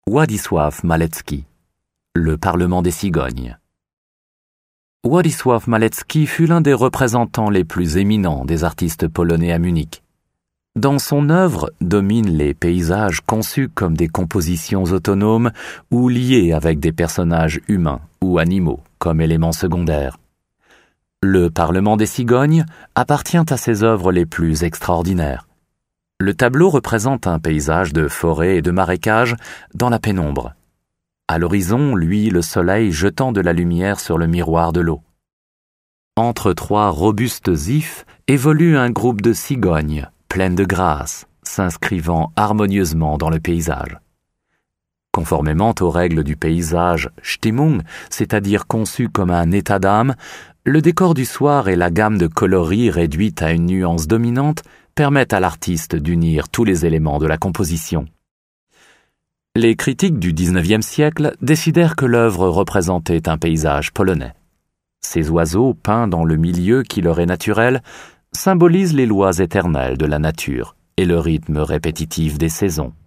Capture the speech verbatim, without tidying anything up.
Władysław Malecki, le Parlement des cigognes. Władysław Malecki fut l'un des représentants les plus éminents des artistes polonais à Munich. Dans son œuvre dominent les paysages conçus comme des compositions autonomes ou liées avec des personnages humains ou animaux comme éléments secondaires. Le Parlement des cigognes appartient à ses œuvres les plus extraordinaires. Le tableau représente un paysage de forêt et de marécage dans la pénombre. À l'horizon luit le soleil jetant de la lumière sur le miroir de l'eau. Entre trois robustes ifs évolue un groupe de cigognes, pleines de grâce, s'inscrivant harmonieusement dans le paysage. Conformément aux règles du paysage Stimmung, c'est-à-dire conçu comme un état d'âme, le décor du soir et la gamme de coloris réduite à une nuance dominante permettent à l'artiste d'unir tous les éléments de la composition. Les critiques du dix-neuvième siècle décidèrent que l'œuvre représentait un paysage polonais. Ces oiseaux, peints dans le milieu qui leur est naturel, symbolisent les lois éternelles de la nature et le rythme répétitif des saisons.